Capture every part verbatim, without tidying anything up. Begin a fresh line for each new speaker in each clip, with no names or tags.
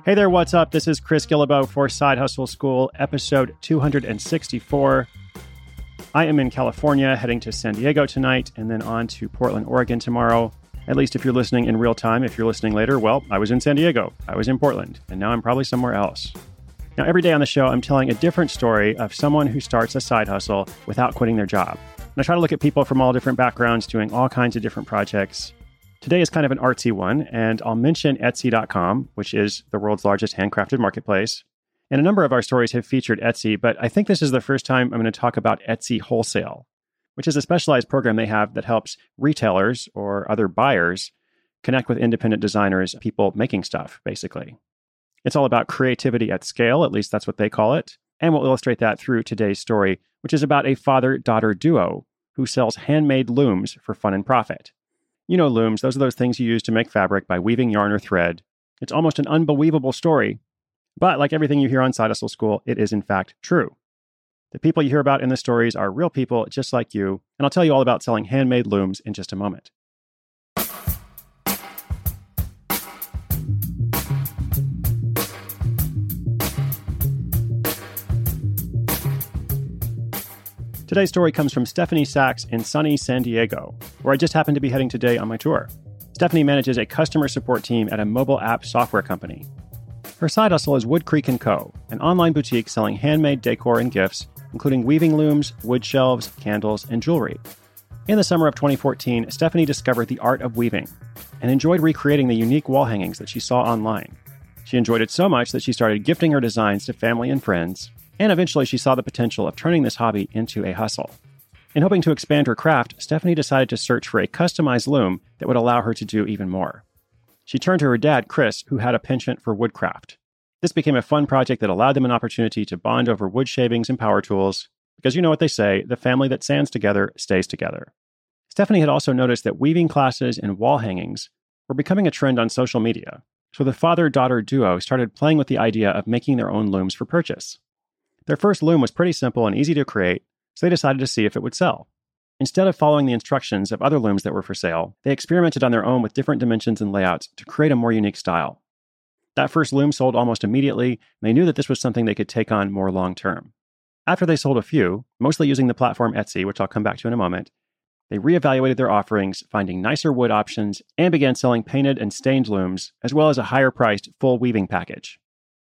Hey there, what's up? This is Chris Guillebeau for Side Hustle School, episode two hundred sixty-four. I am in California, heading to San Diego tonight, and then on to Portland, Oregon tomorrow. At least if you're listening in real time. If you're listening later, well, I was in San Diego, I was in Portland, and now I'm probably somewhere else. Now, every day on the show, I'm telling a different story of someone who starts a side hustle without quitting their job. And I try to look at people from all different backgrounds doing all kinds of different projects. Today is kind of an artsy one, and I'll mention Etsy dot com, which is the world's largest handcrafted marketplace. And a number of our stories have featured Etsy, but I think this is the first time I'm going to talk about Etsy Wholesale, which is a specialized program they have that helps retailers or other buyers connect with independent designers, people making stuff, basically. It's all about creativity at scale, at least that's what they call it. And we'll illustrate that through today's story, which is about a father-daughter duo who sells handmade looms for fun and profit. You know looms, those are those things you use to make fabric by weaving yarn or thread. It's almost an unbelievable story, but like everything you hear on Side Hustle School, it is in fact true. The people you hear about in the stories are real people just like you, and I'll tell you all about selling handmade looms in just a moment. Today's story comes from Stephanie Sachs in sunny San Diego, where I just happened to be heading today on my tour. Stephanie manages a customer support team at a mobile app software company. Her side hustle is Wood Creek and Co., an online boutique selling handmade decor and gifts, including weaving looms, wood shelves, candles, and jewelry. In the summer of twenty fourteen, Stephanie discovered the art of weaving and enjoyed recreating the unique wall hangings that she saw online. She enjoyed it so much that she started gifting her designs to family and friends, and eventually she saw the potential of turning this hobby into a hustle. In hoping to expand her craft, Stephanie decided to search for a customized loom that would allow her to do even more. She turned to her dad, Chris, who had a penchant for woodcraft. This became a fun project that allowed them an opportunity to bond over wood shavings and power tools, because you know what they say, the family that sands together stays together. Stephanie had also noticed that weaving classes and wall hangings were becoming a trend on social media, so the father-daughter duo started playing with the idea of making their own looms for purchase. Their first loom was pretty simple and easy to create, so they decided to see if it would sell. Instead of following the instructions of other looms that were for sale, they experimented on their own with different dimensions and layouts to create a more unique style. That first loom sold almost immediately, and they knew that this was something they could take on more long-term. After they sold a few, mostly using the platform Etsy, which I'll come back to in a moment, they reevaluated their offerings, finding nicer wood options, and began selling painted and stained looms, as well as a higher-priced full weaving package.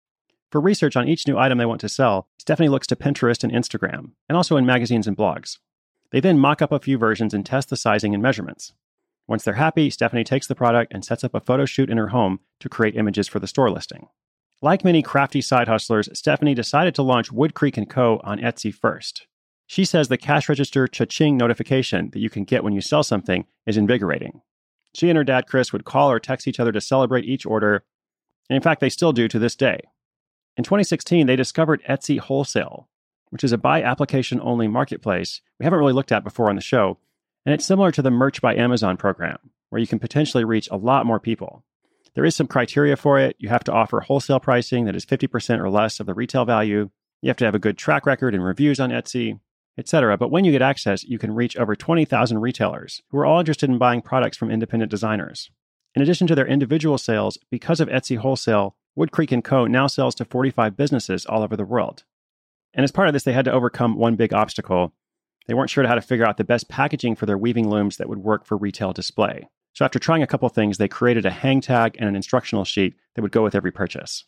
For research on each new item they want to sell, Stephanie looks to Pinterest and Instagram, and also in magazines and blogs. They then mock up a few versions and test the sizing and measurements. Once they're happy, Stephanie takes the product and sets up a photo shoot in her home to create images for the store listing. Like many crafty side hustlers, Stephanie decided to launch Wood Creek and Co. on Etsy first. She says the cash register cha-ching notification that you can get when you sell something is invigorating. She and her dad, Chris, would call or text each other to celebrate each order, and in fact, they still do to this day. In twenty sixteen, they discovered Etsy Wholesale, which is a by-application-only marketplace we haven't really looked at before on the show, and it's similar to the Merch by Amazon program, where you can potentially reach a lot more people. There is some criteria for it. You have to offer wholesale pricing that is fifty percent or less of the retail value. You have to have a good track record and reviews on Etsy, et cetera. But when you get access, you can reach over twenty thousand retailers who are all interested in buying products from independent designers. In addition to their individual sales, because of Etsy Wholesale, Wood Creek and Co. now sells to forty-five businesses all over the world. And as part of this, they had to overcome one big obstacle. They weren't sure how to figure out the best packaging for their weaving looms that would work for retail display. So after trying a couple things, they created a hang tag and an instructional sheet that would go with every purchase.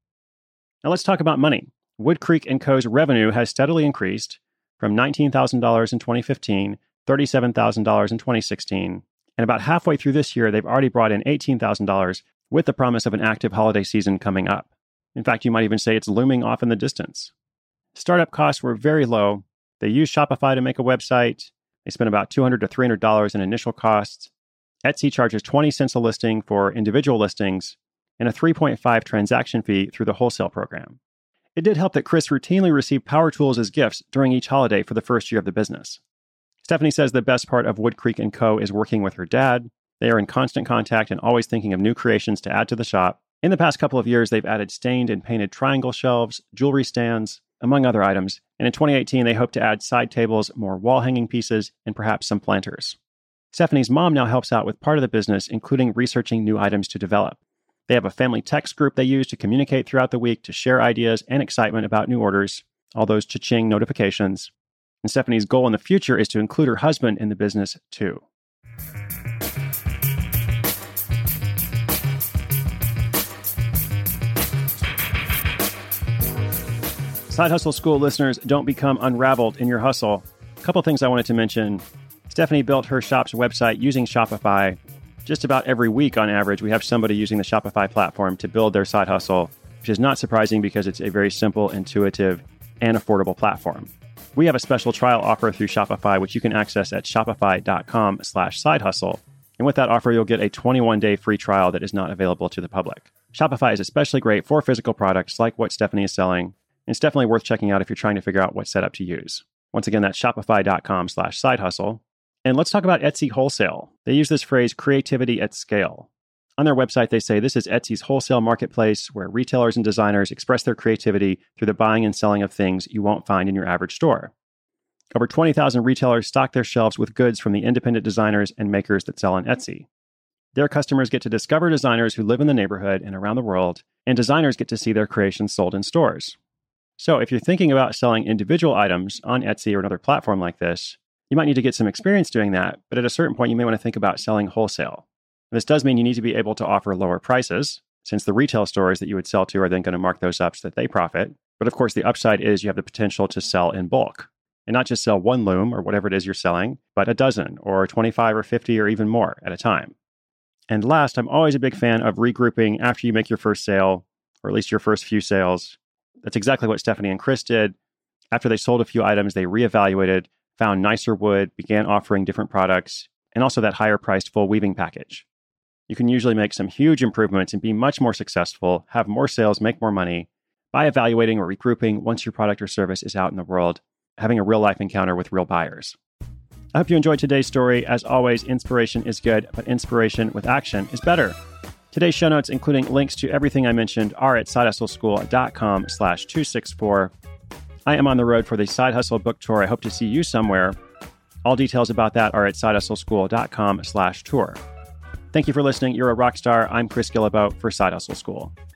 Now let's talk about money. Wood Creek and Co.'s revenue has steadily increased from nineteen thousand dollars in twenty fifteen, thirty-seven thousand dollars in twenty sixteen, and about halfway through this year, they've already brought in eighteen thousand dollars with the promise of an active holiday season coming up. In fact, you might even say it's looming off in the distance. Startup costs were very low. They used Shopify to make a website. They spent about two hundred to three hundred dollars in initial costs. Etsy charges twenty cents a listing for individual listings and a three point five transaction fee through the wholesale program. It did help that Chris routinely received power tools as gifts during each holiday for the first year of the business. Stephanie says the best part of Wood Creek and Co. is working with her dad. They are in constant contact and always thinking of new creations to add to the shop. In the past couple of years, they've added stained and painted triangle shelves, jewelry stands, among other items. And in twenty eighteen, they hope to add side tables, more wall-hanging pieces, and perhaps some planters. Stephanie's mom now helps out with part of the business, including researching new items to develop. They have a family text group they use to communicate throughout the week to share ideas and excitement about new orders, all those cha-ching notifications. And Stephanie's goal in the future is to include her husband in the business too. Side Hustle School listeners, don't become unraveled in your hustle. A couple things I wanted to mention. Stephanie built her shop's website using Shopify. Just about every week on average, we have somebody using the Shopify platform to build their side hustle, which is not surprising because it's a very simple, intuitive, and affordable platform. We have a special trial offer through Shopify, which you can access at shopify.com slash side hustle. And with that offer, you'll get a twenty-one day free trial that is not available to the public. Shopify is especially great for physical products like what Stephanie is selling. And it's definitely worth checking out if you're trying to figure out what setup to use. Once again, that's shopify.com slash side hustle. And let's talk about Etsy Wholesale. They use this phrase, creativity at scale. On their website, they say this is Etsy's wholesale marketplace where retailers and designers express their creativity through the buying and selling of things you won't find in your average store. Over twenty thousand retailers stock their shelves with goods from the independent designers and makers that sell on Etsy. Their customers get to discover designers who live in the neighborhood and around the world, and designers get to see their creations sold in stores. So if you're thinking about selling individual items on Etsy or another platform like this, you might need to get some experience doing that, but at a certain point, you may want to think about selling wholesale. This does mean you need to be able to offer lower prices, since the retail stores that you would sell to are then going to mark those up so that they profit. But of course, the upside is you have the potential to sell in bulk, and not just sell one loom or whatever it is you're selling, but a dozen or twenty-five or fifty or even more at a time. And last, I'm always a big fan of regrouping after you make your first sale, or at least your first few sales. That's exactly what Stephanie and Chris did. After they sold a few items, they reevaluated, found nicer wood, began offering different products, and also that higher priced full weaving package. You can usually make some huge improvements and be much more successful, have more sales, make more money by evaluating or regrouping once your product or service is out in the world, having a real life encounter with real buyers. I hope you enjoyed today's story. As always, inspiration is good, but inspiration with action is better. Today's show notes, including links to everything I mentioned, are at sidehustleschool.com slash 264. I am on the road for the Side Hustle book tour. I hope to see you somewhere. All details about that are at sidehustleschool.com slash tour. Thank you for listening. You're a rock star. I'm Chris Guillebeau for Side Hustle School.